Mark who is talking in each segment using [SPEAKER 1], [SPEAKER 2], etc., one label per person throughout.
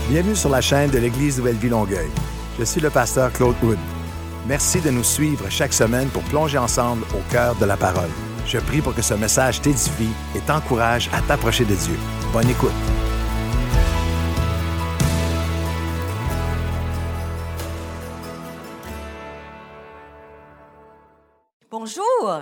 [SPEAKER 1] Bienvenue sur la chaîne de l'Église Nouvelle Vie Longueuil. Je suis le pasteur Claude Hood. Merci de nous suivre chaque semaine pour plonger ensemble au cœur de la parole. Je prie pour que ce message t'édifie et t'encourage à t'approcher de Dieu. Bonne écoute.
[SPEAKER 2] Bonjour!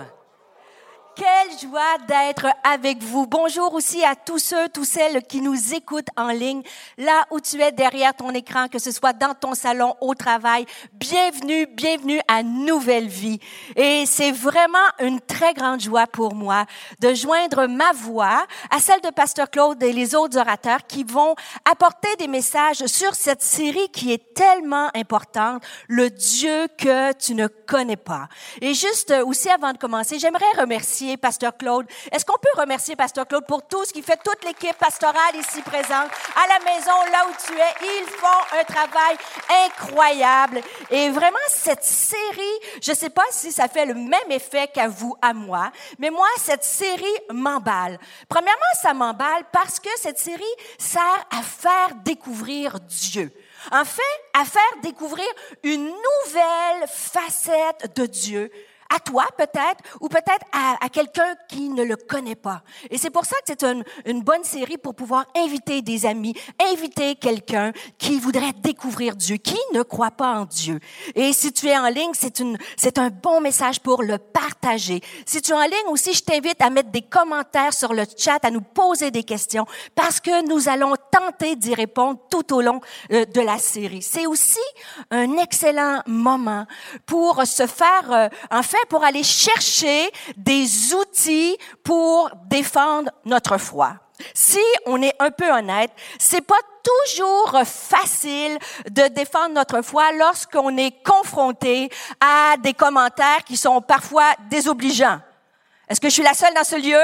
[SPEAKER 2] Quelle joie d'être avec vous. Bonjour aussi à tous ceux, toutes celles qui nous écoutent en ligne, là où tu es derrière ton écran, que ce soit dans ton salon, au travail. Bienvenue, bienvenue à Nouvelle Vie. Et c'est vraiment une très grande joie pour moi de joindre ma voix à celle de Pasteur Claude et les autres orateurs qui vont apporter des messages sur cette série qui est tellement importante, le Dieu que tu ne connais pas. Et juste aussi avant de commencer, j'aimerais remercier Pasteur Claude. Est-ce qu'on peut remercier Pasteur Claude pour tout ce qu'il fait, toute l'équipe pastorale ici présente, à la maison, là où tu es. Ils font un travail incroyable. Et vraiment, cette série, je ne sais pas si ça fait le même effet qu'à vous, à moi, mais moi, cette série m'emballe. Premièrement, ça m'emballe parce que cette série sert à faire découvrir Dieu. En fait, à faire découvrir une nouvelle facette de Dieu, à toi peut-être, ou peut-être à quelqu'un qui ne le connaît pas. Et c'est pour ça que c'est une bonne série pour pouvoir inviter des amis, inviter quelqu'un qui voudrait découvrir Dieu, qui ne croit pas en Dieu. Et si tu es en ligne, c'est un bon message pour le partager. Si tu es en ligne aussi, je t'invite à mettre des commentaires sur le chat, à nous poser des questions, parce que nous allons tenter d'y répondre tout au long de la série. C'est aussi un excellent moment pour se faire, pour aller chercher des outils pour défendre notre foi. Si on est un peu honnête, c'est pas toujours facile de défendre notre foi lorsqu'on est confronté à des commentaires qui sont parfois désobligeants. Est-ce que je suis la seule dans ce lieu?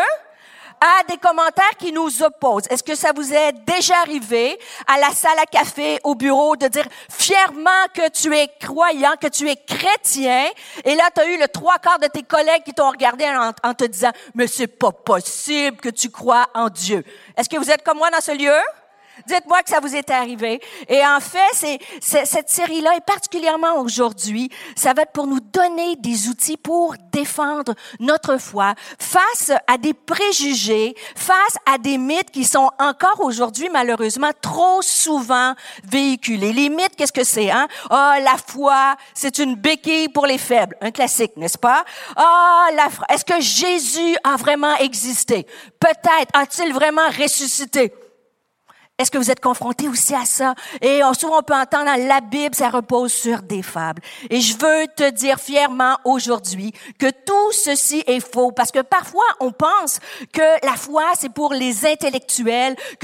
[SPEAKER 2] À des commentaires qui nous opposent. Est-ce que ça vous est déjà arrivé à la salle à café, au bureau, de dire fièrement que tu es croyant, que tu es chrétien, et là, tu as eu le 3/4 de tes collègues qui t'ont regardé en te disant « Mais c'est pas possible que tu crois en Dieu. » Est-ce que vous êtes comme moi dans ce lieu? Dites-moi que ça vous est arrivé. Et en fait, cette série-là, et particulièrement aujourd'hui, ça va être pour nous donner des outils pour défendre notre foi face à des préjugés, face à des mythes qui sont encore aujourd'hui, malheureusement, trop souvent véhiculés. Les mythes, qu'est-ce que c'est, hein? La foi, c'est une béquille pour les faibles. Un classique, n'est-ce pas? Est-ce que Jésus a vraiment existé? Peut-être. A-t-il vraiment ressuscité? Est-ce que vous êtes confrontés aussi à ça? Et souvent, on peut entendre dans la Bible, ça repose sur des fables. Et je veux te dire fièrement aujourd'hui que tout ceci est faux. Parce que parfois, on pense que la foi, c'est pour les intellectuels, que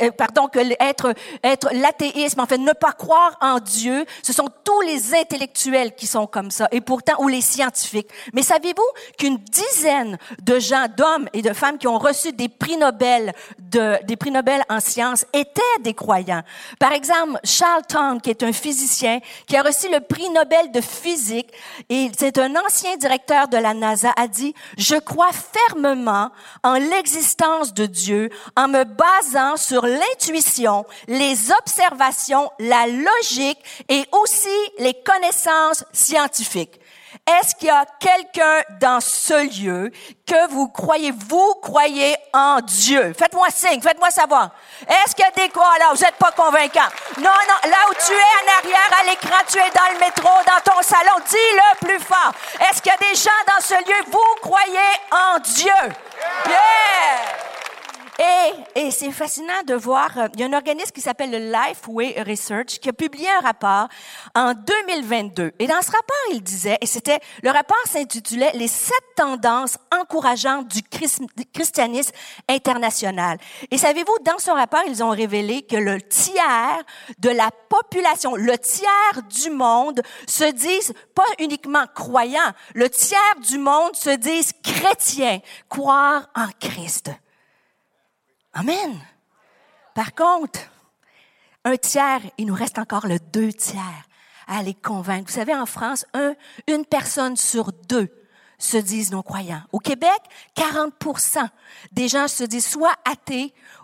[SPEAKER 2] être l'athéisme, en fait, ne pas croire en Dieu, ce sont tous les intellectuels qui sont comme ça. Et pourtant, ou les scientifiques. Mais savez-vous qu'une dizaine de gens, d'hommes et de femmes qui ont reçu des prix Nobel en sciences étaient des croyants. Par exemple, Charles Towne, qui est un physicien, qui a reçu le prix Nobel de physique, et c'est un ancien directeur de la NASA, a dit « Je crois fermement en l'existence de Dieu en me basant sur l'intuition, les observations, la logique et aussi les connaissances scientifiques. » Est-ce qu'il y a quelqu'un dans ce lieu que vous croyez en Dieu? Faites-moi signe, faites-moi savoir. Est-ce qu'il y a des quoi là? Vous n'êtes pas convaincants. Non, là où tu es en arrière à l'écran, tu es dans le métro, dans ton salon, dis-le plus fort. Est-ce qu'il y a des gens dans ce lieu, vous croyez en Dieu? Yeah! Et c'est fascinant de voir, il y a un organisme qui s'appelle le Lifeway Research qui a publié un rapport en 2022. Et dans ce rapport, il disait, le rapport s'intitulait « Les 7 tendances encourageantes du christianisme international ». Et savez-vous, dans ce rapport, ils ont révélé que le tiers de la population, le tiers du monde se disent pas uniquement croyants, le tiers du monde se disent chrétiens, croire en Christ. Amen. Par contre, un tiers, il nous reste encore le 2 tiers à les convaincre. Vous savez, en France, une personne sur 2 se disent non-croyants. Au Québec, 40% des gens se disent soit athées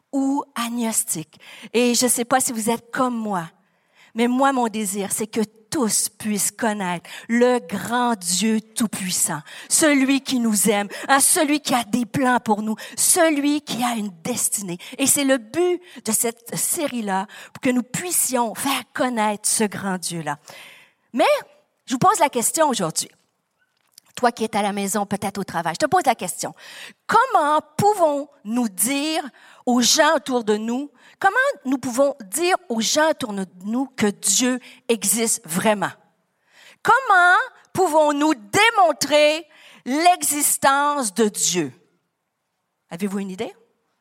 [SPEAKER 2] ou agnostique. Et je ne sais pas si vous êtes comme moi, mais moi, mon désir, c'est que tous puissent connaître le grand Dieu Tout-Puissant, celui qui nous aime, celui qui a des plans pour nous, celui qui a une destinée. Et c'est le but de cette série-là, pour que nous puissions faire connaître ce grand Dieu-là. Mais je vous pose la question aujourd'hui. Toi qui es à la maison, peut-être au travail, je te pose la question. Comment pouvons-nous dire aux gens autour de nous, comment nous pouvons dire aux gens autour de nous que Dieu existe vraiment? Comment pouvons-nous démontrer l'existence de Dieu? Avez-vous une idée?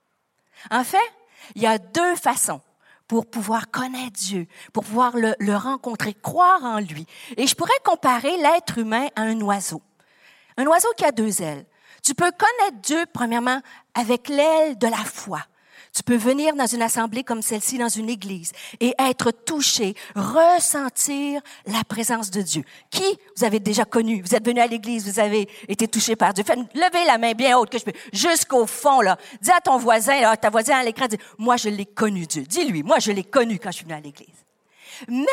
[SPEAKER 2] En fait, il y a deux façons pour pouvoir connaître Dieu, pour pouvoir le rencontrer, croire en lui. Et je pourrais comparer l'être humain à un oiseau. Un oiseau qui a deux ailes. Tu peux connaître Dieu, premièrement, avec l'aile de la foi. Tu peux venir dans une assemblée comme celle-ci, dans une église, et être touché, ressentir la présence de Dieu. Qui vous avez déjà connu? Vous êtes venu à l'église, vous avez été touché par Dieu. Levez la main bien haute que je peux, jusqu'au fond, là. Dis à ton voisin, là, ta voisine à l'écran, dis, moi, je l'ai connu, Dieu. Dis-lui, moi, je l'ai connu quand je suis venu à l'église. Mais,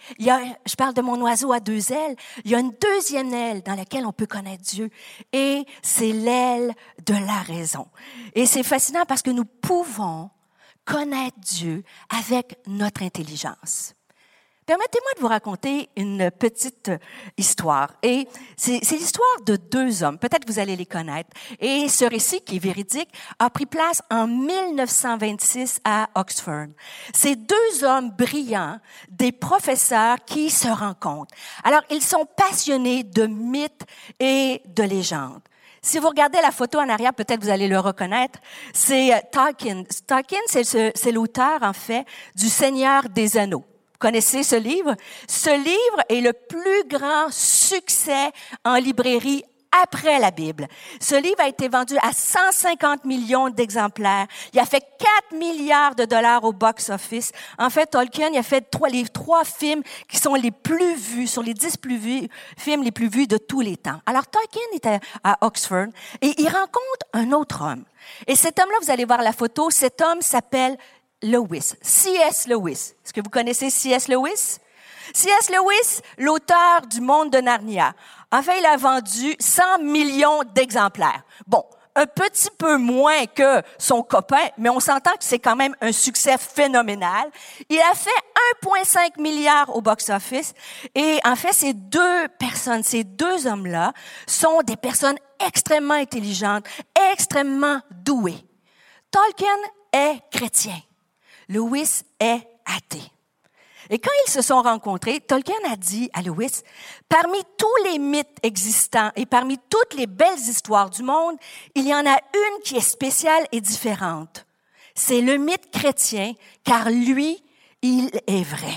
[SPEAKER 2] je parle de mon oiseau à deux ailes. Il y a une deuxième aile dans laquelle on peut connaître Dieu. Et c'est l'aile de la raison. Et c'est fascinant parce que nous pouvons connaître Dieu avec notre intelligence. Permettez-moi de vous raconter une petite histoire. Et c'est l'histoire de deux hommes. Peut-être que vous allez les connaître. Et ce récit, qui est véridique, a pris place en 1926 à Oxford. C'est deux hommes brillants, des professeurs qui se rencontrent. Alors, ils sont passionnés de mythes et de légendes. Si vous regardez la photo en arrière, peut-être vous allez le reconnaître. C'est Tolkien. Tolkien, c'est l'auteur, en fait, du Seigneur des Anneaux. Vous connaissez ce livre? Ce livre est le plus grand succès en librairie après la Bible. Ce livre a été vendu à 150 millions d'exemplaires. Il a fait 4 milliards de dollars au box-office. En fait, Tolkien, il a fait les trois films qui sont les plus vus, sur les 10 films les plus vus de tous les temps. Alors, Tolkien était à Oxford et il rencontre un autre homme. Et cet homme-là, vous allez voir la photo, cet homme s'appelle Lewis, C.S. Lewis. Est-ce que vous connaissez C.S. Lewis? C.S. Lewis, l'auteur du Monde de Narnia. En fait, il a vendu 100 millions d'exemplaires. Bon, un petit peu moins que son copain, mais on s'entend que c'est quand même un succès phénoménal. Il a fait 1,5 milliard au box-office. Et en fait, ces deux hommes-là, sont des personnes extrêmement intelligentes, extrêmement douées. Tolkien est chrétien. Lewis est athée. Et quand ils se sont rencontrés, Tolkien a dit à Lewis, parmi tous les mythes existants et parmi toutes les belles histoires du monde, il y en a une qui est spéciale et différente. C'est le mythe chrétien, car lui, il est vrai.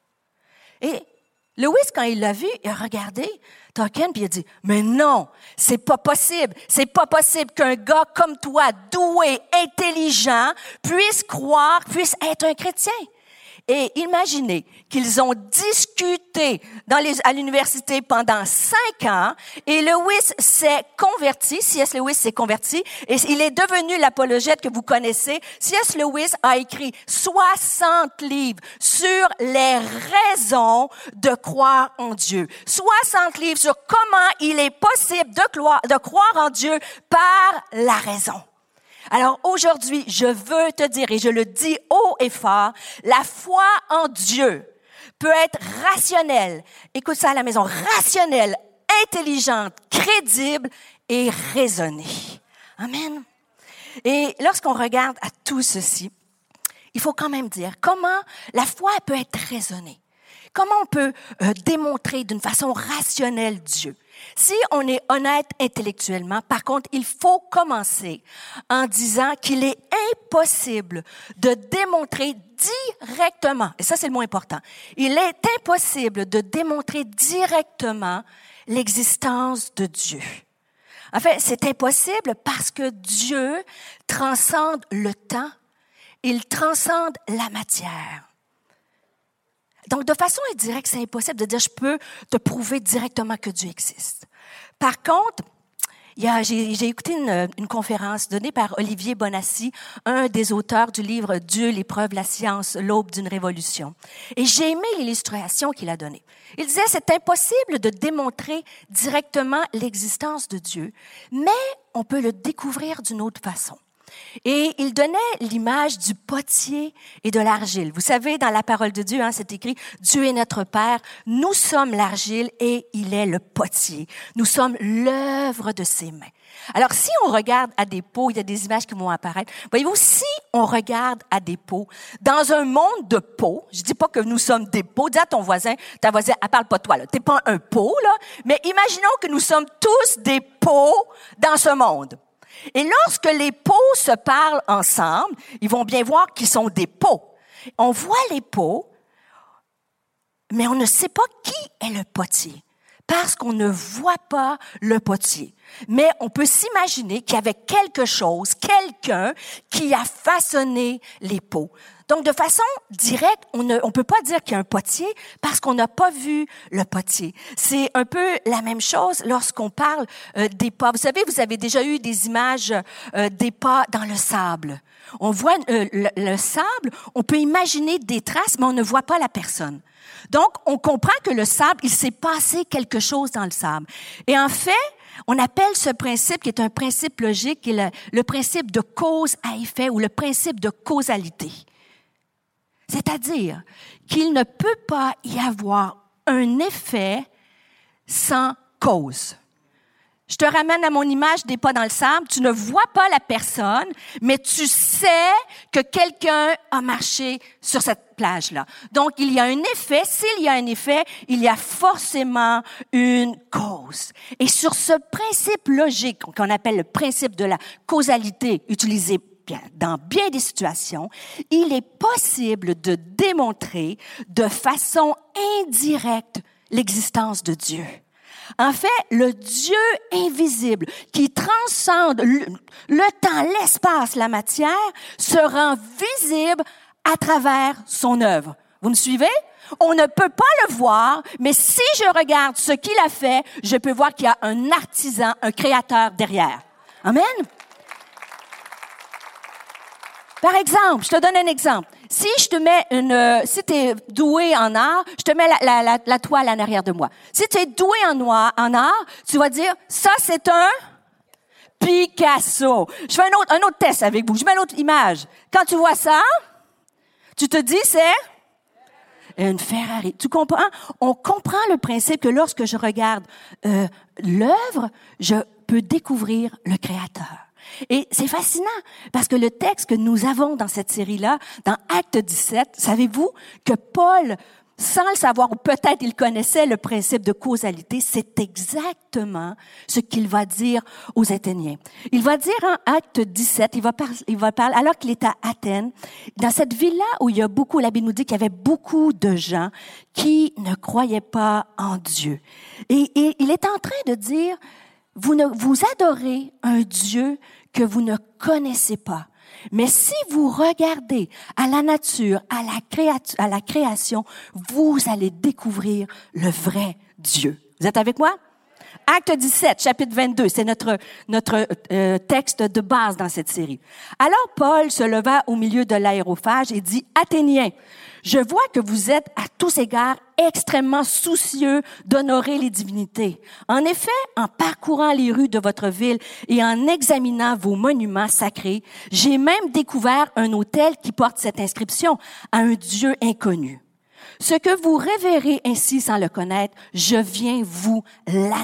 [SPEAKER 2] Et Lewis, quand il l'a vu, il a regardé Tolkien puis il a dit, mais non, c'est pas possible qu'un gars comme toi, doué, intelligent, puisse être un chrétien. Et imaginez qu'ils ont discuté à l'université pendant 5 ans et Lewis s'est converti, C.S. Lewis s'est converti et il est devenu l'apologète que vous connaissez. C.S. Lewis a écrit 60 livres sur les raisons de croire en Dieu. 60 livres sur comment il est possible de croire en Dieu par la raison. Alors aujourd'hui, je veux te dire, et je le dis haut et fort, la foi en Dieu peut être rationnelle, écoute ça à la maison, rationnelle, intelligente, crédible et raisonnée. Amen. Et lorsqu'on regarde à tout ceci, il faut quand même dire comment la foi peut être raisonnée. Comment on peut démontrer d'une façon rationnelle Dieu? Si on est honnête intellectuellement, par contre, il faut commencer en disant qu'il est impossible de démontrer directement, et ça c'est le mot important, il est impossible de démontrer directement l'existence de Dieu. En fait, c'est impossible parce que Dieu transcende le temps, il transcende la matière. Donc, de façon indirecte, c'est impossible de dire « je peux te prouver directement que Dieu existe ». Par contre, J'ai écouté une conférence donnée par Olivier Bonassi, un des auteurs du livre « Dieu, l'épreuve, la science, l'aube d'une révolution ». Et j'ai aimé l'illustration qu'il a donnée. Il disait « C'est impossible de démontrer directement l'existence de Dieu, mais on peut le découvrir d'une autre façon. » Et il donnait l'image du potier et de l'argile. Vous savez, dans la parole de Dieu, c'est écrit « Dieu est notre Père, nous sommes l'argile et il est le potier. Nous sommes l'œuvre de ses mains. » Alors, si on regarde à des pots, il y a des images qui vont apparaître. Voyez-vous, si on regarde à des pots, dans un monde de pots, je dis pas que nous sommes des pots, dis à ton voisin, ta voisine, elle parle pas de toi, là. T'es pas un pot, là. Mais imaginons que nous sommes tous des pots dans ce monde. Et lorsque les pots se parlent ensemble, ils vont bien voir qu'ils sont des pots. On voit les pots, mais on ne sait pas qui est le potier, parce qu'on ne voit pas le potier. Mais on peut s'imaginer qu'il y avait quelque chose, quelqu'un qui a façonné les pots. Donc, de façon directe, on peut pas dire qu'il y a un potier parce qu'on n'a pas vu le potier. C'est un peu la même chose lorsqu'on parle des pas. Vous savez, vous avez déjà eu des images des pas dans le sable. On voit le sable, on peut imaginer des traces, mais on ne voit pas la personne. Donc, on comprend que le sable, il s'est passé quelque chose dans le sable. Et en fait, on appelle ce principe, qui est un principe logique, qui est le principe de cause à effet ou le principe de causalité. C'est-à-dire qu'il ne peut pas y avoir un effet sans cause. Je te ramène à mon image des pas dans le sable. Tu ne vois pas la personne, mais tu sais que quelqu'un a marché sur cette plage-là. Donc, il y a un effet. S'il y a un effet, il y a forcément une cause. Et sur ce principe logique, qu'on appelle le principe de la causalité, utilisé dans bien des situations, il est possible de démontrer de façon indirecte l'existence de Dieu. En fait, le Dieu invisible qui transcende le temps, l'espace, la matière, se rend visible à travers son œuvre. Vous me suivez? On ne peut pas le voir, mais si je regarde ce qu'il a fait, je peux voir qu'il y a un artisan, un créateur derrière. Amen? Par exemple, je te donne un exemple. Si je te mets si t'es doué en art, je te mets la toile en arrière de moi. Si tu es doué en art, tu vas dire, ça c'est un Picasso. Je fais un autre test avec vous. Je mets une autre image. Quand tu vois ça, tu te dis, c'est une Ferrari. Tu comprends? On comprend le principe que lorsque je regarde l'œuvre, je peux découvrir le Créateur. Et c'est fascinant parce que le texte que nous avons dans cette série-là, dans Acte 17, savez-vous que Paul, sans le savoir, ou peut-être il connaissait le principe de causalité, c'est exactement ce qu'il va dire aux Athéniens. Il va dire en Acte 17, il va parler, alors qu'il est à Athènes, dans cette ville-là où il y a beaucoup, la Bible nous dit qu'il y avait beaucoup de gens qui ne croyaient pas en Dieu. Et il est en train de dire, vous adorez un Dieu que vous ne connaissez pas. Mais si vous regardez à la nature, à la création, vous allez découvrir le vrai Dieu. Vous êtes avec moi? Acte 17, chapitre 22, c'est notre texte de base dans cette série. Alors Paul se leva au milieu de l'aérophage et dit, « Athéniens, je vois que vous êtes à tous égards extrêmement soucieux d'honorer les divinités. En effet, en parcourant les rues de votre ville et en examinant vos monuments sacrés, j'ai même découvert un autel qui porte cette inscription à un Dieu inconnu. Ce que vous révérez ainsi sans le connaître, je viens vous l'annoncer. »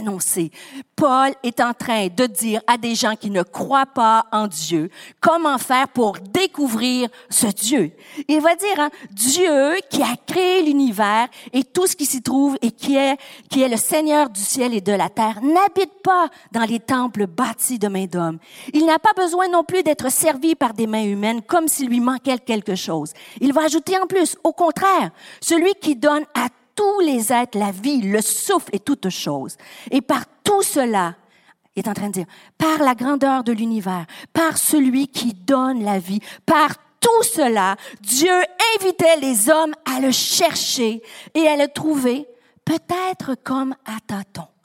[SPEAKER 2] Paul est en train de dire à des gens qui ne croient pas en Dieu comment faire pour découvrir ce Dieu. Il va dire, Dieu qui a créé l'univers et tout ce qui s'y trouve et qui est le Seigneur du ciel et de la terre, n'habite pas dans les temples bâtis de mains d'hommes. Il n'a pas besoin non plus d'être servi par des mains humaines comme s'il lui manquait quelque chose. Il va ajouter en plus, au contraire, celui qui donne à tous les êtres la vie, le souffle et toutes choses. Et par tout cela, il est en train de dire, par la grandeur de l'univers, par celui qui donne la vie, par tout cela, Dieu invitait les hommes à le chercher et à le trouver, peut-être comme à tâtons.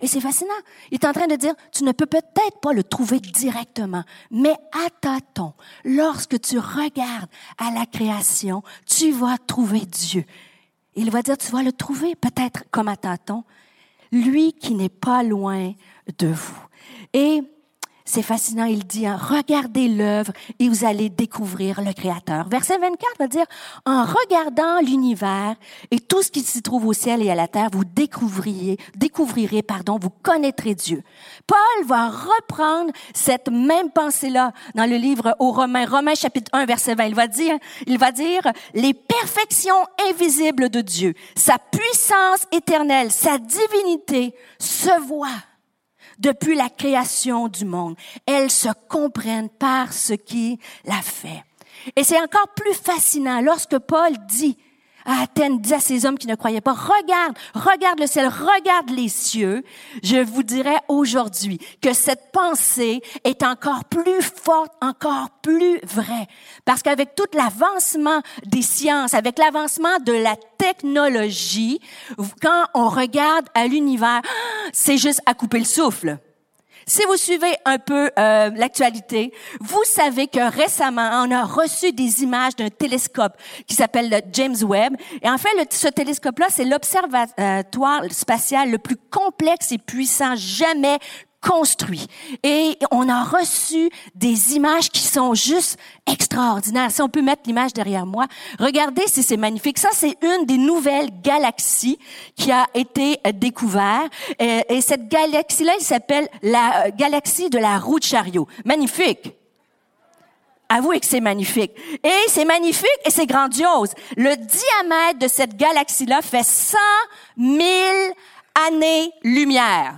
[SPEAKER 2] Et c'est fascinant. Il est en train de dire, tu ne peux peut-être pas le trouver directement, mais à tâtons, lorsque tu regardes à la création, tu vas trouver Dieu. Il va dire, tu vas le trouver peut-être comme à tâtons, lui qui n'est pas loin de vous. Et c'est fascinant, il dit, regardez l'œuvre et vous allez découvrir le Créateur. Verset 24 va dire, en regardant l'univers et tout ce qui s'y trouve au ciel et à la terre, vous découvrirez, vous connaîtrez Dieu. Paul va reprendre cette même pensée-là dans le livre aux Romains chapitre 1, verset 20. Il va dire, les perfections invisibles de Dieu, sa puissance éternelle, sa divinité se voient. Depuis la création du monde, elles se comprennent par ce qui l'a fait. Et c'est encore plus fascinant lorsque Paul dit à Athènes, dit à ces hommes qui ne croyaient pas, regarde le ciel, regarde les cieux. Je vous dirais aujourd'hui que cette pensée est encore plus forte, encore plus vraie. Parce qu'avec tout l'avancement des sciences, avec l'avancement de la technologie, quand on regarde à l'univers, c'est juste à couper le souffle. Si vous suivez un peu l'actualité, vous savez que récemment, on a reçu des images d'un télescope qui s'appelle le James Webb. Et en fait, ce télescope-là, c'est l'observatoire spatial le plus complexe et puissant jamais construit. Et on a reçu des images qui sont juste extraordinaires. Si on peut mettre l'image derrière moi, regardez si c'est magnifique. Ça, c'est une des nouvelles galaxies qui a été découverte. Et cette galaxie-là, elle s'appelle la galaxie de la roue de chariot. Magnifique! Avouez que c'est magnifique. Et c'est magnifique et c'est grandiose. Le diamètre de cette galaxie-là fait 100 000 années-lumière.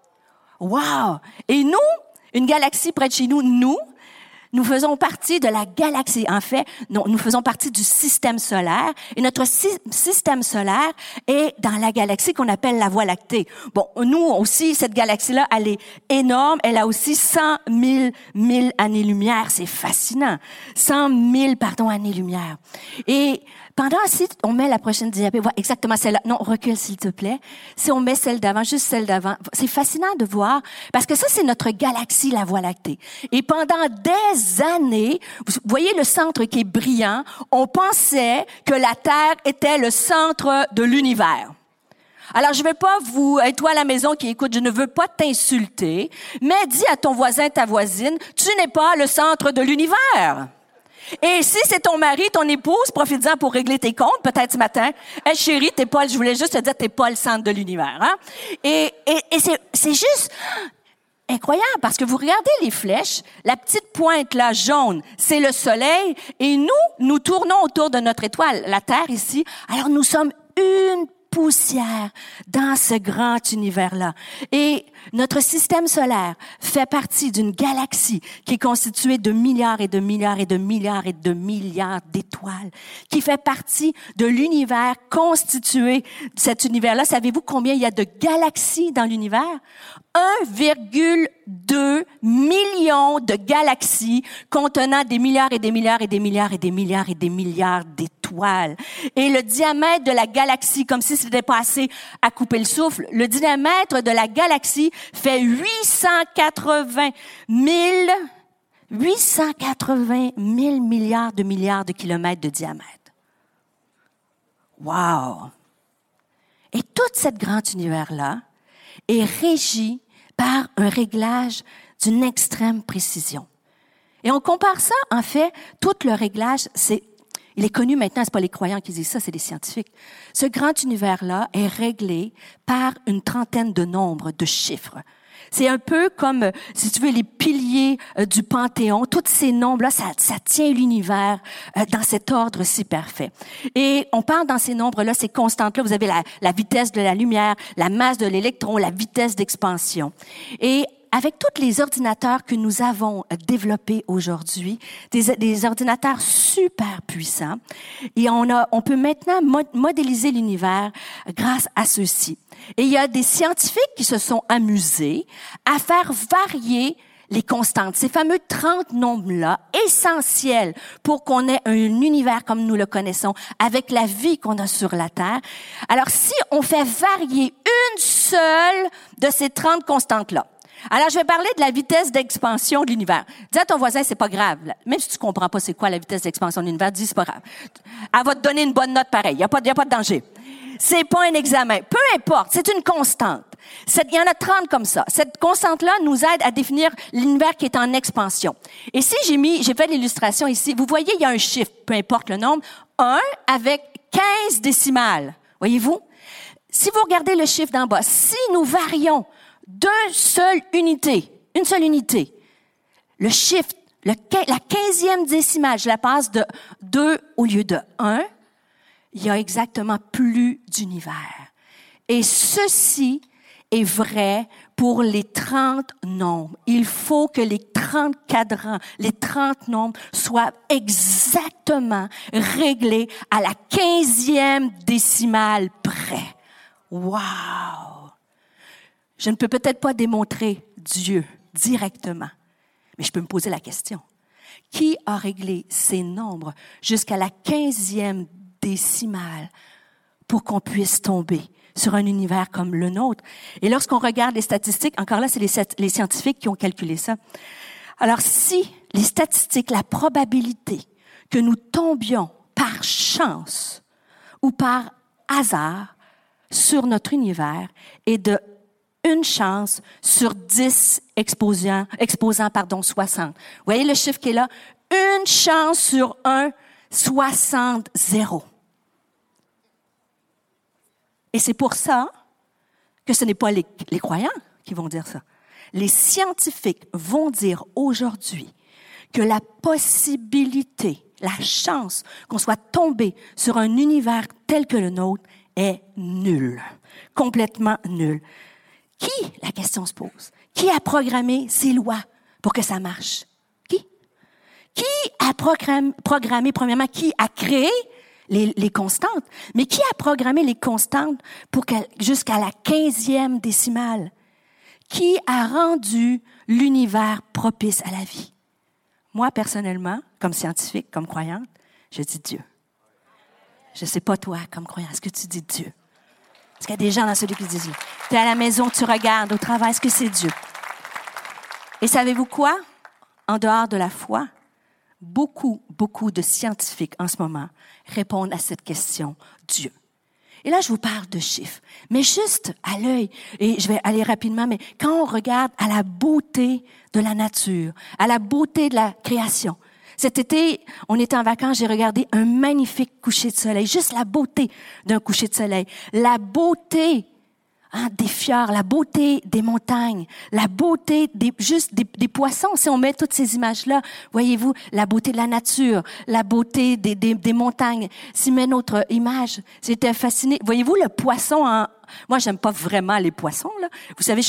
[SPEAKER 2] Wow! Et nous, une galaxie près de chez nous, nous faisons partie de la galaxie. En fait, nous faisons partie du système solaire. Et notre système solaire est dans la galaxie qu'on appelle la Voie lactée. Bon, nous aussi, cette galaxie-là, elle est énorme. Elle a aussi 100 000 années-lumière. C'est fascinant. 100 000, années-lumière. Et si on met la prochaine diapo, voilà, exactement celle-là. Non, recule s'il te plaît. Si on met celle d'avant, juste celle d'avant, c'est fascinant de voir parce que ça, c'est notre galaxie, la Voie lactée. Et pendant des années, vous voyez le centre qui est brillant, on pensait que la Terre était le centre de l'univers. Alors, je ne veux pas et toi à la maison qui écoute, je ne veux pas t'insulter, mais dis à ton voisin, ta voisine, tu n'es pas le centre de l'univers. Et si c'est ton mari, ton épouse, profite-en pour régler tes comptes, peut-être ce matin. Hey, chérie, je voulais juste te dire, t'es pas le centre de l'univers, hein? Et c'est juste incroyable parce que vous regardez les flèches, la petite pointe là, jaune, c'est le soleil et nous tournons autour de notre étoile, la Terre ici. Alors nous sommes une poussière dans ce grand univers-là. Et notre système solaire fait partie d'une galaxie qui est constituée de milliards et de milliards et de milliards et de milliards d'étoiles, qui fait partie de l'univers constitué de cet univers-là. Savez-vous combien il y a de galaxies dans l'univers? 1,2 million de galaxies contenant des milliards et des milliards et des milliards et des milliards et des milliards d'étoiles. Et le diamètre de la galaxie, comme si c'était pas assez à couper le souffle, le diamètre de la galaxie fait 880 000 milliards de kilomètres de diamètre. Wow! Et tout ce grand univers-là est régi par un réglage d'une extrême précision. Et on compare ça, en fait, tout le réglage, il est connu maintenant, c'est pas les croyants qui disent ça, c'est les scientifiques. Ce grand univers-là est réglé par une trentaine de nombres, de chiffres. C'est un peu comme, si tu veux, les piliers du Panthéon. Tous ces nombres-là, ça tient l'univers dans cet ordre si parfait. Et on parle dans ces nombres-là, ces constantes-là, vous avez la vitesse de la lumière, la masse de l'électron, la vitesse d'expansion. Et avec tous les ordinateurs que nous avons développés aujourd'hui, des ordinateurs super puissants, et on peut maintenant modéliser l'univers grâce à ceux-ci. Et il y a des scientifiques qui se sont amusés à faire varier les constantes, ces fameux 30 nombres-là, essentiels pour qu'on ait un univers comme nous le connaissons, avec la vie qu'on a sur la Terre. Alors, si on fait varier une seule de ces 30 constantes-là, alors je vais parler de la vitesse d'expansion de l'univers. Dis à ton voisin, c'est pas grave. Même si tu comprends pas c'est quoi la vitesse d'expansion de l'univers, dis c'est pas grave. Elle va te donner une bonne note pareille. Il y a pas de danger. C'est pas un examen. Peu importe, c'est une constante. Il y en a 30 comme ça. Cette constante-là nous aide à définir l'univers qui est en expansion. Et si j'ai fait l'illustration ici, vous voyez, il y a un chiffre, peu importe le nombre, 1 avec 15 décimales. Voyez-vous? Si vous regardez le chiffre d'en bas, si nous varions une seule unité, le chiffre, la 15e décimale, je la passe de 2 au lieu de 1, il y a exactement plus d'univers. Et ceci est vrai pour les 30 nombres. Il faut que les 30 cadrans, les 30 nombres soient exactement réglés à la 15e décimale près. Wow! Je ne peux peut-être pas démontrer Dieu directement, mais je peux me poser la question. Qui a réglé ces nombres jusqu'à la 15e décimale pour qu'on puisse tomber sur un univers comme le nôtre? Et lorsqu'on regarde les statistiques, encore là, c'est les scientifiques qui ont calculé ça. Alors, si les statistiques, la probabilité que nous tombions par chance ou par hasard sur notre univers est de une chance sur 10 exposant 60. Vous voyez le chiffre qui est là? Une chance sur 1, 60, 0. Et c'est pour ça que ce n'est pas les croyants qui vont dire ça. Les scientifiques vont dire aujourd'hui que la possibilité, la chance qu'on soit tombé sur un univers tel que le nôtre est nulle, complètement nulle. Qui, la question se pose, qui a programmé ces lois pour que ça marche? Qui? Qui a programmé, premièrement, qui a créé les constantes? Mais qui a programmé les constantes pour jusqu'à la 15e décimale? Qui a rendu l'univers propice à la vie? Moi, personnellement, comme scientifique, comme croyante, je dis Dieu. Je ne sais pas toi, comme croyant, est-ce que tu dis Dieu? Est-ce qu'il y a des gens dans celui qui disent, tu es à la maison, tu regardes au travail, est-ce que c'est Dieu? Et savez-vous quoi? En dehors de la foi, beaucoup de scientifiques en ce moment répondent à cette question, Dieu. Et là, je vous parle de chiffres, mais juste à l'œil, et je vais aller rapidement, mais quand on regarde à la beauté de la nature, à la beauté de la création, cet été, on était en vacances, j'ai regardé un magnifique coucher de soleil, juste la beauté d'un coucher de soleil, la beauté des fjords, la beauté des montagnes, la beauté des poissons. Si on met toutes ces images-là, voyez-vous, la beauté de la nature, la beauté des montagnes. Si on met notre image, j'étais fascinée. Voyez-vous, le poisson moi, j'aime pas vraiment les poissons, là. Vous savez,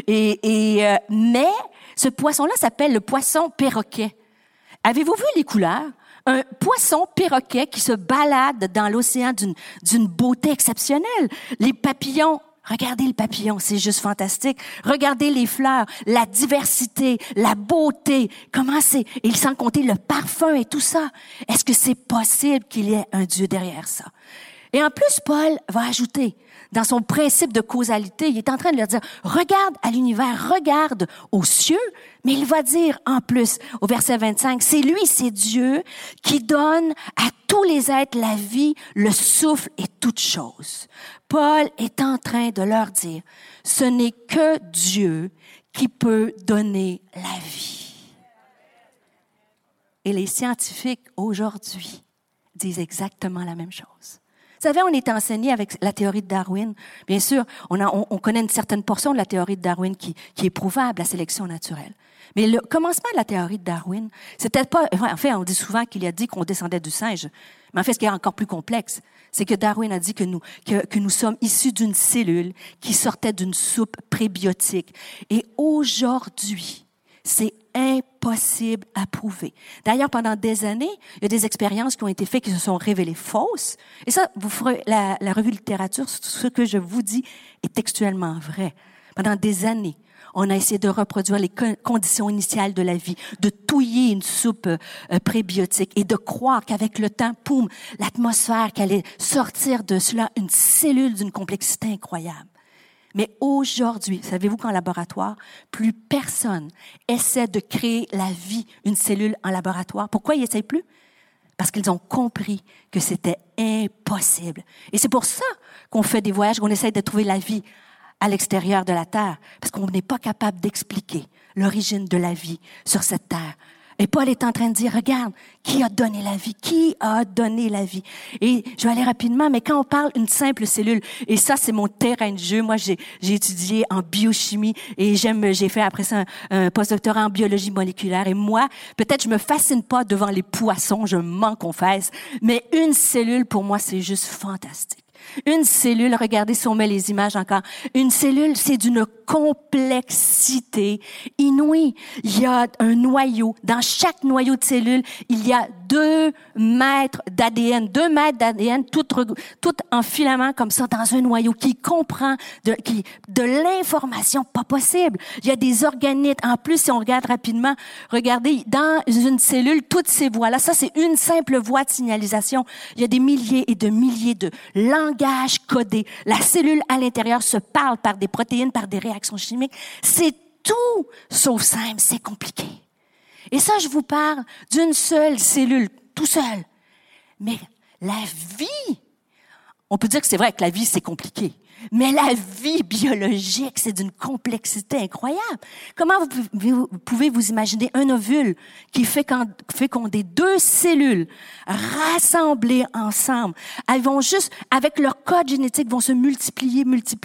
[SPEAKER 2] mais ce poisson-là s'appelle le poisson perroquet. Avez-vous vu les couleurs? Un poisson perroquet qui se balade dans l'océan d'une beauté exceptionnelle. Les papillons, regardez le papillon, c'est juste fantastique. Regardez les fleurs, la diversité, la beauté, et sans compter le parfum et tout ça. Est-ce que c'est possible qu'il y ait un Dieu derrière ça? Et en plus, Paul va ajouter, dans son principe de causalité, il est en train de leur dire, regarde à l'univers, regarde aux cieux, mais il va dire en plus, au verset 25, c'est lui, c'est Dieu, qui donne à tous les êtres la vie, le souffle et toutes choses. Paul est en train de leur dire, ce n'est que Dieu qui peut donner la vie. Et les scientifiques aujourd'hui disent exactement la même chose. Vous savez, on est enseigné avec la théorie de Darwin. Bien sûr, on connaît une certaine portion de la théorie de Darwin qui est prouvable, la sélection naturelle. Mais le commencement de la théorie de Darwin, c'était pas... En fait, on dit souvent qu'il a dit qu'on descendait du singe. Mais en fait, ce qui est encore plus complexe, c'est que Darwin a dit que nous sommes issus d'une cellule qui sortait d'une soupe prébiotique. Et aujourd'hui, c'est impossible à prouver. D'ailleurs, pendant des années, il y a des expériences qui ont été faites qui se sont révélées fausses. Et ça, vous ferez la revue littérature, ce que je vous dis est textuellement vrai. Pendant des années, On a essayé de reproduire les conditions initiales de la vie, de touiller une soupe prébiotique et de croire qu'avec le temps, poum, l'atmosphère, qu'elle allait sortir de cela une cellule d'une complexité incroyable. Mais aujourd'hui, savez-vous qu'en laboratoire, plus personne essaie de créer la vie, une cellule en laboratoire. Pourquoi ils n'essayent plus? Parce qu'ils ont compris que c'était impossible. Et c'est pour ça qu'on fait des voyages, qu'on essaie de trouver la vie à l'extérieur de la Terre, parce qu'on n'est pas capable d'expliquer l'origine de la vie sur cette Terre. Et Paul est en train de dire, regarde, qui a donné la vie? Qui a donné la vie? Et je vais aller rapidement, mais quand on parle d'une simple cellule, et ça, c'est mon terrain de jeu. Moi, j'ai étudié en biochimie et j'ai fait après ça un postdoctorat en biologie moléculaire. Et moi, peut-être je me fascine pas devant les poissons, je m'en confesse, mais une cellule, pour moi, c'est juste fantastique. Une cellule, regardez si on met les images encore, une cellule, c'est d'une complexité inouïe. Il y a un noyau. Dans chaque noyau de cellule, il y a 2 mètres d'ADN. 2 mètres d'ADN, tout en filament comme ça, dans un noyau qui comprend de l'information pas possible. Il y a des organites. En plus, si on regarde rapidement, regardez, dans une cellule, toutes ces voies-là, ça, c'est une simple voie de signalisation. Il y a des milliers et de milliers de langage codé. La cellule à l'intérieur se parle par des protéines, par des réactions chimiques. C'est tout sauf simple, c'est compliqué. Et ça, je vous parle d'une seule cellule, tout seul. Mais la vie, on peut dire que c'est vrai que la vie, c'est compliqué. Mais la vie biologique, c'est d'une complexité incroyable. Comment vous pouvez vous imaginer un ovule qui féconder 2 cellules rassemblées ensemble? Elles vont juste, avec leur code génétique, vont se multiplier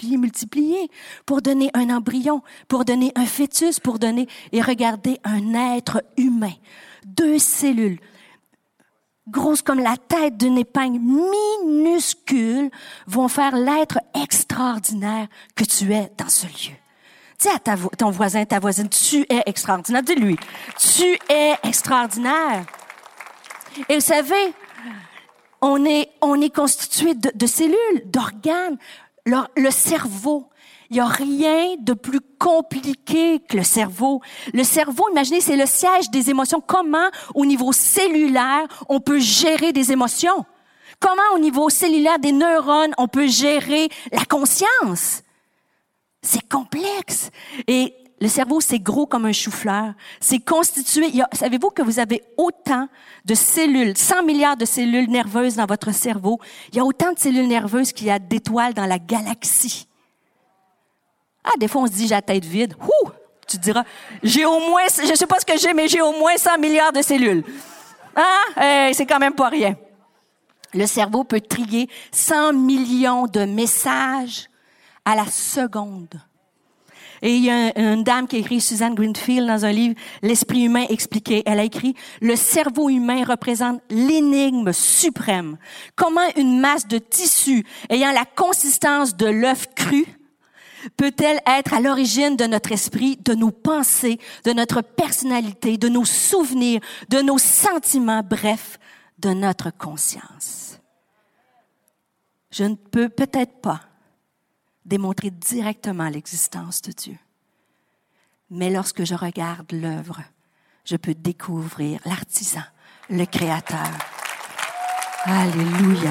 [SPEAKER 2] pour donner un embryon, pour donner un fœtus, pour donner, et regardez, un être humain. 2 cellules. Grosses comme la tête d'une épingle, minuscules, vont faire l'être extraordinaire que tu es dans ce lieu. Dis à ton voisin, ta voisine, tu es extraordinaire. Dis-lui, tu es extraordinaire. Et vous savez, on est constitué de cellules, d'organes. Le cerveau, il n'y a rien de plus compliqué que le cerveau. Le cerveau, imaginez, c'est le siège des émotions. Comment, au niveau cellulaire, on peut gérer des émotions? Comment, au niveau cellulaire des neurones, on peut gérer la conscience? C'est complexe. Et le cerveau, c'est gros comme un chou-fleur. C'est constitué. Savez-vous que vous avez autant de cellules, 100 milliards de cellules nerveuses dans votre cerveau? Il y a autant de cellules nerveuses qu'il y a d'étoiles dans la galaxie. Ah, des fois, on se dit, j'ai la tête vide. Ouh! Tu te diras, j'ai au moins, je sais pas ce que j'ai, mais j'ai au moins 100 milliards de cellules. Hein? C'est quand même pas rien. Le cerveau peut trier 100 millions de messages à la seconde. Et il y a une dame qui a écrit, Suzanne Greenfield, dans un livre, L'esprit humain expliqué. Elle a écrit, le cerveau humain représente l'énigme suprême. Comment une masse de tissu ayant la consistance de l'œuf cru peut-elle être à l'origine de notre esprit, de nos pensées, de notre personnalité, de nos souvenirs, de nos sentiments, bref, de notre conscience? Je ne peux peut-être pas démontrer directement l'existence de Dieu. Mais lorsque je regarde l'œuvre, je peux découvrir l'artisan, le créateur. Alléluia.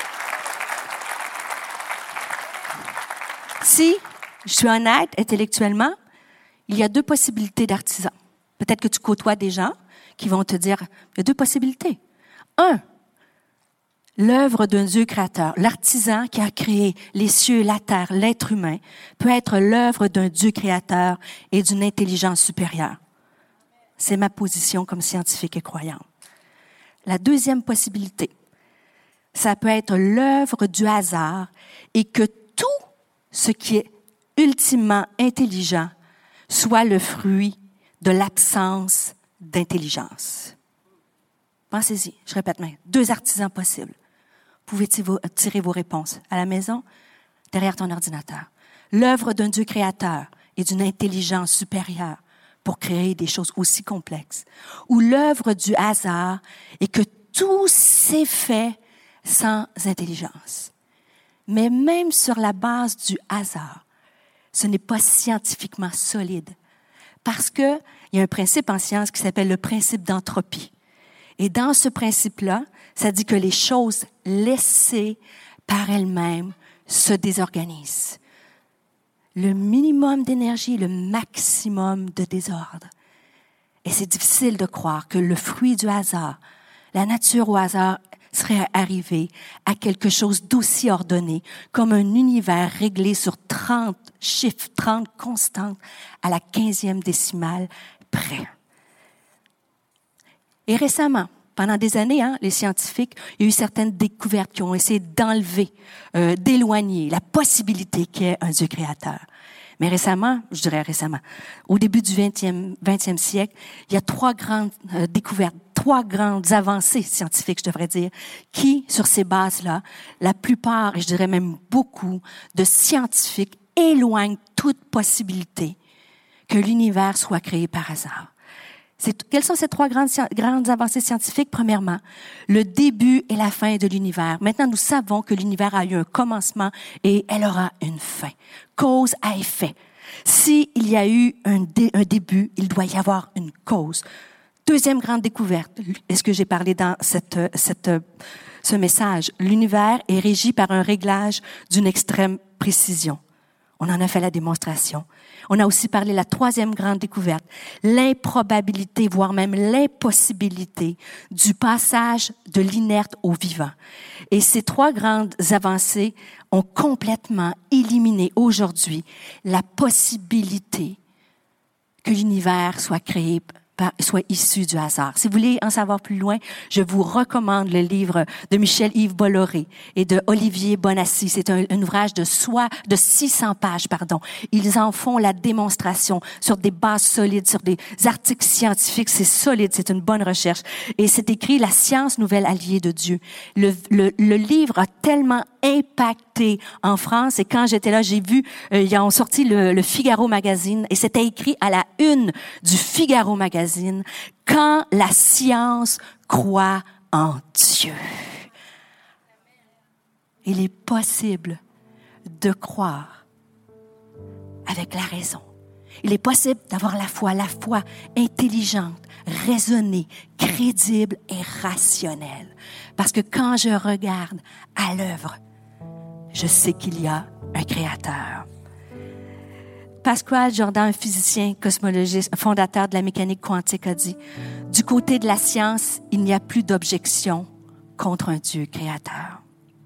[SPEAKER 2] Si je suis honnête intellectuellement, il y a 2 possibilités d'artisans. Peut-être que tu côtoies des gens qui vont te dire, il y a 2 possibilités. 1, l'œuvre d'un Dieu créateur, l'artisan qui a créé les cieux, la terre, l'être humain, peut être l'œuvre d'un Dieu créateur et d'une intelligence supérieure. C'est ma position comme scientifique et croyante. La 2e possibilité, ça peut être l'œuvre du hasard et que tout ce qui est ultimement intelligent soit le fruit de l'absence d'intelligence. Pensez-y, je répète maintenant, 2 artisans possibles. Pouvez-vous tirer vos réponses à la maison, derrière ton ordinateur? L'œuvre d'un Dieu créateur et d'une intelligence supérieure pour créer des choses aussi complexes. Ou l'œuvre du hasard et que tout s'est fait sans intelligence. Mais même sur la base du hasard, ce n'est pas scientifiquement solide. Parce qu'il y a un principe en science qui s'appelle le principe d'entropie. Et dans ce principe-là, ça dit que les choses laissées par elles-mêmes se désorganisent. Le minimum d'énergie, le maximum de désordre. Et c'est difficile de croire que le fruit du hasard, la nature au hasard, serait arrivée à quelque chose d'aussi ordonné, comme un univers réglé sur 30 chiffres, 30 constantes, à la 15e décimale près. Et récemment, pendant des années, les scientifiques, il y a eu certaines découvertes qui ont essayé d'enlever, d'éloigner la possibilité qu'il y ait un Dieu créateur. Mais récemment, au début du 20e siècle, il y a 3 grandes découvertes, 3 grandes avancées scientifiques, je devrais dire, qui, sur ces bases-là, la plupart, et je dirais même beaucoup, de scientifiques éloignent toute possibilité que l'univers soit créé par hasard. Quelles sont ces 3 grandes avancées scientifiques? Premièrement, le début et la fin de l'univers. Maintenant, nous savons que l'univers a eu un commencement et elle aura une fin. Cause à effet. S'il y a eu un début, il doit y avoir une cause. Deuxième grande découverte, est-ce que j'ai parlé dans ce message? L'univers est régi par un réglage d'une extrême précision. On en a fait la démonstration. On a aussi parlé de la 3e grande découverte, l'improbabilité, voire même l'impossibilité du passage de l'inerte au vivant. Et ces 3 grandes avancées ont complètement éliminé aujourd'hui la possibilité que l'univers soit créé, soit issu du hasard. Si vous voulez en savoir plus loin, je vous recommande le livre de Michel-Yves Bolloré et de Olivier Bonassi. C'est un ouvrage de 600 pages, Ils en font la démonstration sur des bases solides, sur des articles scientifiques. C'est solide, c'est une bonne recherche. Et c'est écrit « La science nouvelle alliée de Dieu ». Le livre a tellement impacté en France. Et quand j'étais là, j'ai vu, ils ont sorti le Figaro Magazine et c'était écrit à la une du Figaro Magazine. Quand la science croit en Dieu. Il est possible de croire avec la raison. Il est possible d'avoir la foi intelligente, raisonnée, crédible et rationnelle. Parce que quand je regarde à l'œuvre, je sais qu'il y a un créateur. Pascal Jordan, un physicien cosmologiste, fondateur de la mécanique quantique, a dit « Du côté de la science, il n'y a plus d'objection contre un Dieu créateur. »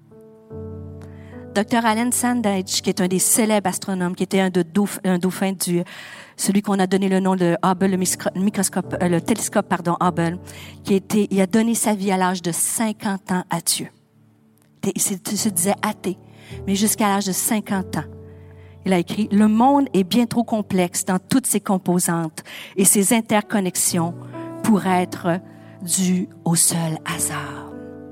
[SPEAKER 2] Dr. Alan Sandage, qui est un des célèbres astronomes, qui était un dauphin celui qu'on a donné le nom de Hubble, le télescope Hubble, il a donné sa vie à l'âge de 50 ans à Dieu. Il se disait athée, mais jusqu'à l'âge de 50 ans. Il a écrit « Le monde est bien trop complexe dans toutes ses composantes et ses interconnexions pour être dû au seul hasard. »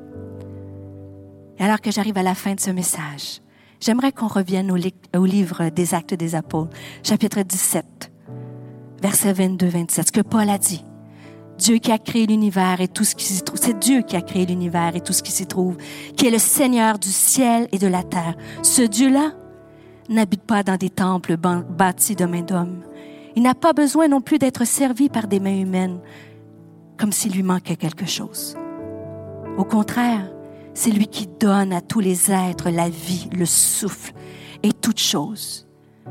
[SPEAKER 2] Et alors que j'arrive à la fin de ce message, j'aimerais qu'on revienne au livre des Actes des Apôtres, chapitre 17, versets 22-27, ce que Paul a dit. Dieu qui a créé l'univers et tout ce qui s'y trouve. C'est Dieu qui a créé l'univers et tout ce qui s'y trouve, qui est le Seigneur du ciel et de la terre. Ce Dieu-là n'habite pas dans des temples bâtis de main d'homme. Il n'a pas besoin non plus d'être servi par des mains humaines, comme s'il lui manquait quelque chose. Au contraire, c'est lui qui donne à tous les êtres la vie, le souffle et toutes choses.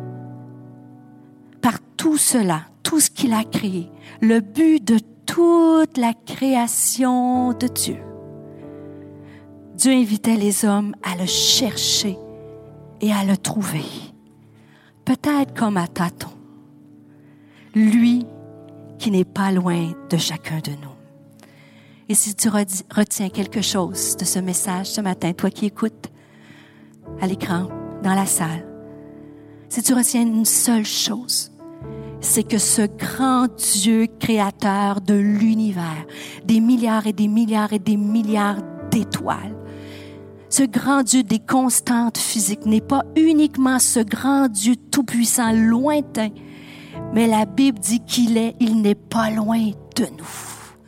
[SPEAKER 2] Par tout cela, tout ce qu'il a créé, le but de toute la création de Dieu, Dieu invitait les hommes à le chercher et à le trouver. Peut-être comme à tâtons. Lui qui n'est pas loin de chacun de nous. Et si tu retiens quelque chose de ce message ce matin, toi qui écoutes à l'écran, dans la salle, si tu retiens une seule chose, c'est que ce grand Dieu créateur de l'univers, des milliards et des milliards et des milliards d'étoiles, ce grand Dieu des constantes physiques n'est pas uniquement ce grand Dieu tout-puissant, lointain, mais la Bible dit il n'est pas loin de nous.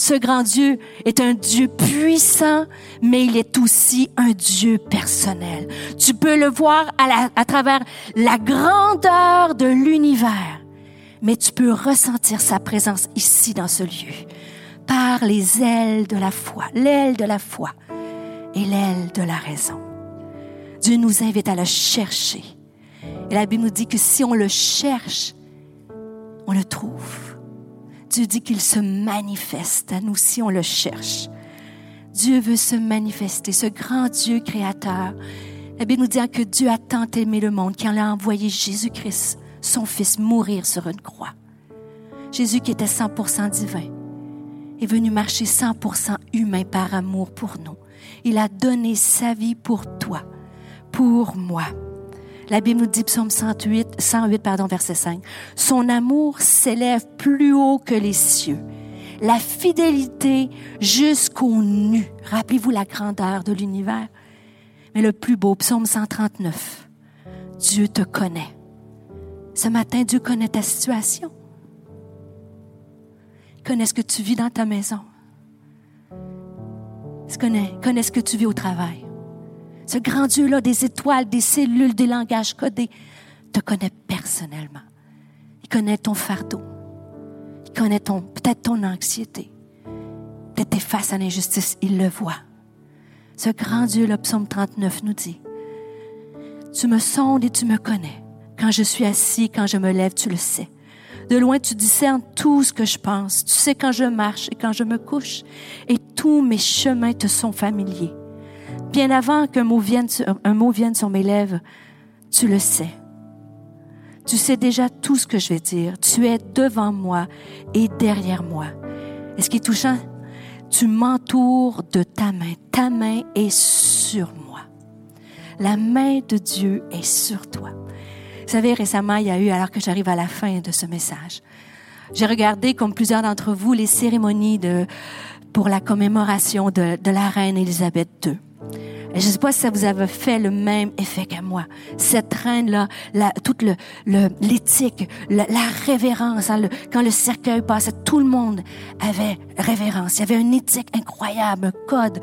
[SPEAKER 2] Ce grand Dieu est un Dieu puissant, mais il est aussi un Dieu personnel. Tu peux le voir à travers la grandeur de l'univers, mais tu peux ressentir sa présence ici dans ce lieu par les ailes de la foi, l'aile de la foi et l'aile de la raison. Dieu nous invite à le chercher. Et la Bible nous dit que si on le cherche, on le trouve. Dieu dit qu'il se manifeste à nous si on le cherche. Dieu veut se manifester, ce grand Dieu créateur. La Bible nous dit que Dieu a tant aimé le monde qu'il a envoyé Jésus-Christ, son Fils, mourir sur une croix. Jésus qui était 100% divin est venu marcher 100% humain par amour pour nous. Il a donné sa vie pour toi, pour moi. La Bible nous dit, Psaume 108, verset 5, « Son amour s'élève plus haut que les cieux, la fidélité jusqu'aux nues. » Rappelez-vous la grandeur de l'univers. Mais le plus beau, Psaume 139, « Dieu te connaît. » Ce matin, Dieu connaît ta situation. Il connaît ce que tu vis dans ta maison. Il connaît ce que tu vis au travail. Ce grand Dieu-là, des étoiles, des cellules, des langages codés, te connaît personnellement. Il connaît ton fardeau. Il connaît peut-être ton anxiété. Peut-être t'es face à l'injustice, il le voit. Ce grand Dieu-là, Psaume 39 nous dit, « Tu me sondes et tu me connais. Quand je suis assis, quand je me lève, tu le sais. De loin, tu discernes tout ce que je pense. Tu sais quand je marche et quand je me couche. Et tous mes chemins te sont familiers. Bien avant qu'un mot vienne sur mes lèvres, tu le sais. Tu sais déjà tout ce que je vais dire. Tu es devant moi et derrière moi. » Et ce qui est touchant, tu m'entoures de ta main. Ta main est sur moi. La main de Dieu est sur toi. Vous savez, récemment, il y a eu, alors que j'arrive à la fin de ce message, j'ai regardé, comme plusieurs d'entre vous, les cérémonies pour la commémoration de la reine Élisabeth II. Et je ne sais pas si ça vous avait fait le même effet que moi. Cette reine-là, toute l'éthique, la révérence, hein, quand le cercueil passait, tout le monde avait révérence. Il y avait une éthique incroyable, un code.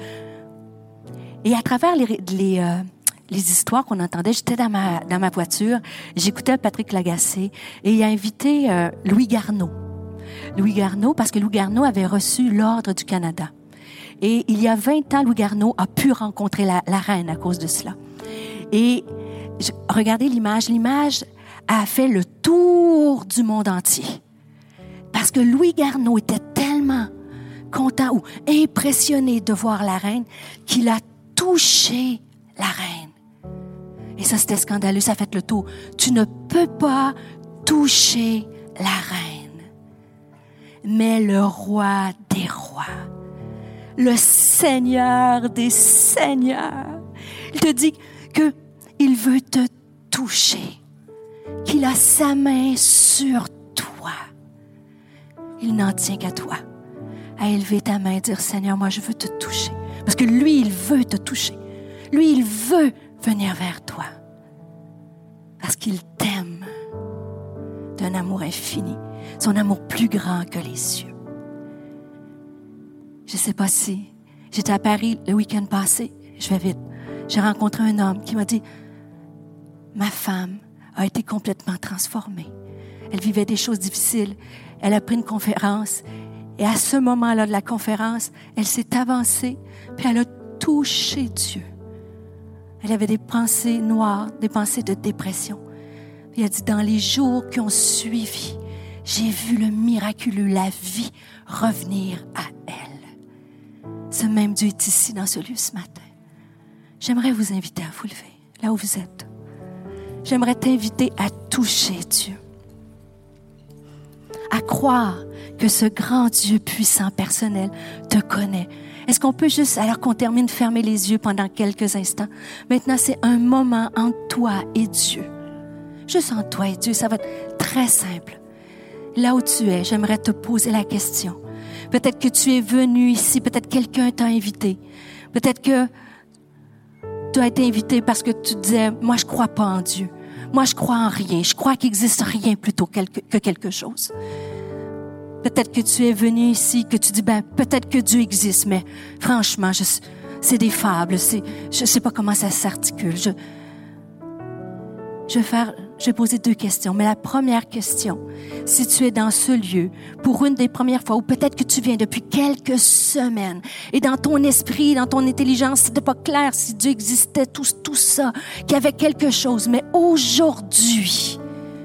[SPEAKER 2] Et à travers les histoires qu'on entendait, j'étais dans ma voiture, j'écoutais Patrick Lagacé et il a invité Louis Garneau. Louis Garneau, parce que Louis Garneau avait reçu l'Ordre du Canada. Et il y a 20 ans, Louis Garneau a pu rencontrer la reine à cause de cela. Et regardez l'image. L'image a fait le tour du monde entier. Parce que Louis Garneau était tellement content ou impressionné de voir la reine qu'il a touché la reine. Et ça, c'était scandaleux. Ça a fait le tour. Tu ne peux pas toucher la reine. Mais le roi des rois, le Seigneur des seigneurs, il te dit qu'il veut te toucher, qu'il a sa main sur toi. Il n'en tient qu'à toi, à élever ta main et dire, Seigneur, moi je veux te toucher. Parce que lui, il veut te toucher. Lui, il veut venir vers toi. Parce qu'il t'aime d'un amour infini, son amour plus grand que les cieux. Je ne sais pas si j'étais à Paris le week-end passé, je vais vite. J'ai rencontré un homme qui m'a dit, ma femme a été complètement transformée. Elle vivait des choses difficiles. Elle a pris une conférence et à ce moment-là de la conférence, elle s'est avancée puis elle a touché Dieu. Elle avait des pensées noires, des pensées de dépression. Puis elle a dit, dans les jours qui ont suivi, j'ai vu le miraculeux, la vie revenir à elle. Ce même Dieu est ici dans ce lieu ce matin. J'aimerais vous inviter à vous lever, là où vous êtes. J'aimerais t'inviter à toucher Dieu. À croire que ce grand Dieu puissant, personnel, te connaît. Est-ce qu'on peut juste, alors qu'on termine, fermer les yeux pendant quelques instants? Maintenant, c'est un moment entre toi et Dieu. Juste entre toi et Dieu, ça va être très simple. Là où tu es, j'aimerais te poser la question. Peut-être que tu es venu ici, peut-être quelqu'un t'a invité. Peut-être que tu as été invité parce que tu disais, moi je crois pas en Dieu. Moi je crois en rien. Je crois qu'il n'existe rien plutôt que quelque chose. Peut-être que tu es venu ici, que tu dis, peut-être que Dieu existe, mais franchement, c'est des fables, je sais pas comment ça s'articule. Je vais poser 2 questions, mais la première question, si tu es dans ce lieu pour une des premières fois, ou peut-être que tu viens depuis quelques semaines, et dans ton esprit, dans ton intelligence, c'était pas clair si Dieu existait, tout ça, qu'il y avait quelque chose, mais aujourd'hui,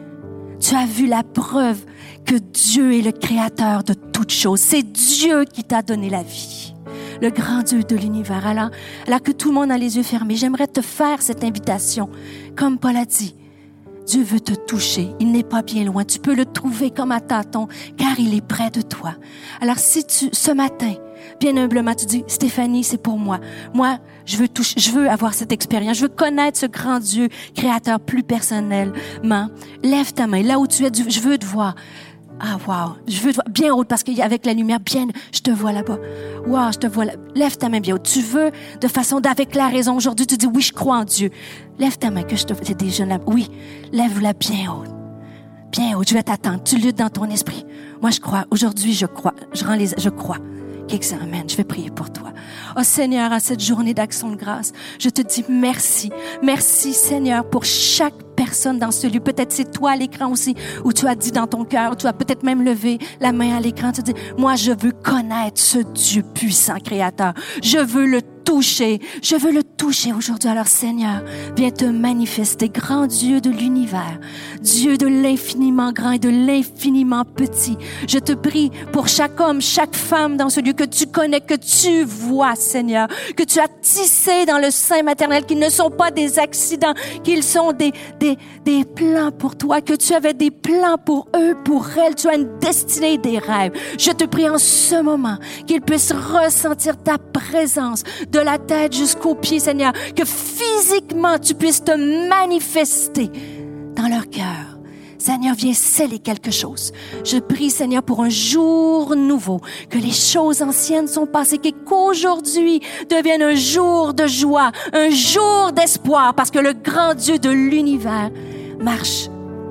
[SPEAKER 2] tu as vu la preuve que Dieu est le créateur de toutes choses. C'est Dieu qui t'a donné la vie. Le grand Dieu de l'univers. Alors que tout le monde a les yeux fermés, j'aimerais te faire cette invitation. Comme Paul a dit, Dieu veut te toucher. Il n'est pas bien loin. Tu peux le trouver comme à tâtons, car il est près de toi. Alors si ce matin, bien humblement, tu dis, Stéphanie, c'est pour moi. Moi, je veux avoir cette expérience. Je veux connaître ce grand Dieu créateur plus personnellement. Lève ta main. Là où tu es, je veux te voir. Ah, wow. Je veux te voir bien haute parce qu'avec la lumière, je te vois là-bas. Wow, je te vois là. Lève ta main bien haute. Tu veux, avec la raison, aujourd'hui, tu dis, oui, je crois en Dieu. Lève ta main, que je te vois. C'est des jeunes là. Oui, lève-la bien haute. Bien haute. Je vais t'attendre. Tu luttes dans ton esprit. Moi, je crois. Aujourd'hui, je crois. Je crois. Amen. Je vais prier pour toi. Oh Seigneur, à cette journée d'action de grâce, je te dis merci. Merci Seigneur pour chaque personne dans ce lieu. Peut-être c'est toi à l'écran aussi, où tu as dit dans ton cœur, tu as peut-être même levé la main à l'écran, tu dis, moi je veux connaître ce Dieu puissant créateur. Je veux le toucher. Je veux le toucher aujourd'hui. Alors Seigneur, viens te manifester, grand Dieu de l'univers, Dieu de l'infiniment grand et de l'infiniment petit. Je te prie pour chaque homme, chaque femme dans ce lieu que tu connais, que tu vois, Seigneur, que tu as tissé dans le sein maternel, qu'ils ne sont pas des accidents, qu'ils sont des plans pour toi, que tu avais des plans pour eux, pour elles. Tu as une destinée, des rêves. Je te prie en ce moment qu'ils puissent ressentir ta présence de la tête jusqu'aux pieds, Seigneur, que physiquement tu puisses te manifester dans leur cœur. Seigneur, viens sceller quelque chose. Je prie, Seigneur, pour un jour nouveau, que les choses anciennes sont passées, qu'aujourd'hui devienne un jour de joie, un jour d'espoir, parce que le grand Dieu de l'univers marche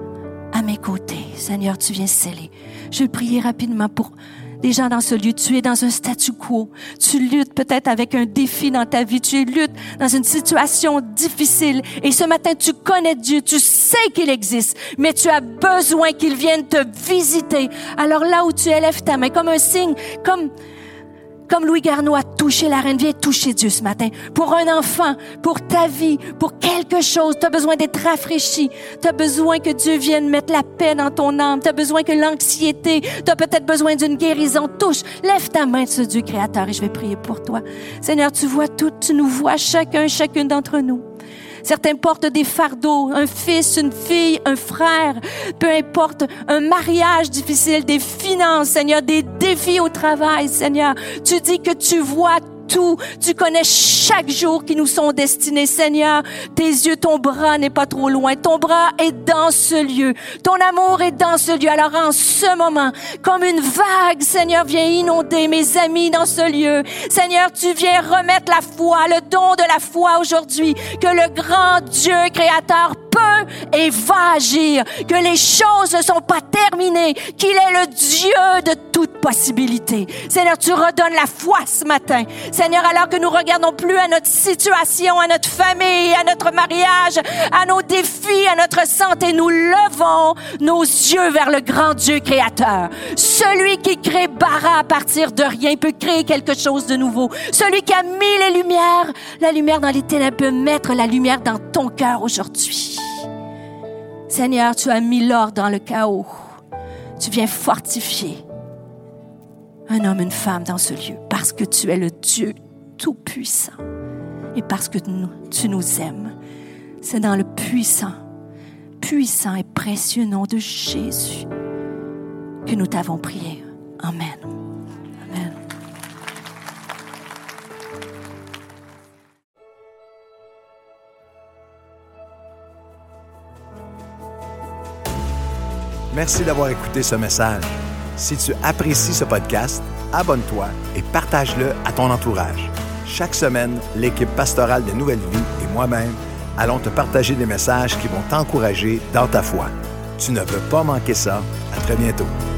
[SPEAKER 2] à mes côtés. Seigneur, tu viens sceller. Je vais prier rapidement pour des gens dans ce lieu. Tu es dans un statu quo. Tu luttes peut-être avec un défi dans ta vie. Tu luttes dans une situation difficile. Et ce matin, tu connais Dieu. Tu sais qu'il existe. Mais tu as besoin qu'il vienne te visiter. Alors là où tu élèves ta main, comme un signe, comme Louis Garneau a touché la reine, viens toucher Dieu ce matin. Pour un enfant, pour ta vie, pour quelque chose, tu as besoin d'être rafraîchi. Tu as besoin que Dieu vienne mettre la paix dans ton âme. Tu as besoin que l'anxiété, tu as peut-être besoin d'une guérison. Touche, lève ta main de ce Dieu créateur et je vais prier pour toi. Seigneur, tu vois tout, tu nous vois chacune d'entre nous. Certains portent des fardeaux, un fils, une fille, un frère, peu importe, un mariage difficile, des finances, Seigneur, des défis au travail, Seigneur. Tu dis que tu vois tout. Tu connais chaque jour qui nous sont destinés, Seigneur. Tes yeux, ton bras n'est pas trop loin. Ton bras est dans ce lieu. Ton amour est dans ce lieu. Alors en ce moment, comme une vague, Seigneur, viens inonder mes amis dans ce lieu. Seigneur, tu viens remettre la foi, le don de la foi aujourd'hui, que le grand Dieu créateur peut et va agir, que les choses ne sont pas terminées, qu'il est le Dieu de toute possibilité. Seigneur, tu redonnes la foi ce matin. Seigneur, alors que nous regardons plus à notre situation, à notre famille, à notre mariage, à nos défis, à notre santé, nous levons nos yeux vers le grand Dieu créateur. Celui qui crée Bara à partir de rien peut créer quelque chose de nouveau. Celui qui a mis la lumière dans les ténèbres peut mettre la lumière dans ton cœur aujourd'hui. Seigneur, tu as mis l'ordre dans le chaos. Tu viens fortifier un homme, une femme dans ce lieu parce que tu es le Dieu tout-puissant et parce que tu nous aimes. C'est dans le puissant et précieux nom de Jésus que nous t'avons prié. Amen. Amen.
[SPEAKER 1] Merci d'avoir écouté ce message. Si tu apprécies ce podcast, abonne-toi et partage-le à ton entourage. Chaque semaine, l'équipe pastorale de Nouvelle Vie et moi-même allons te partager des messages qui vont t'encourager dans ta foi. Tu ne veux pas manquer ça. À très bientôt.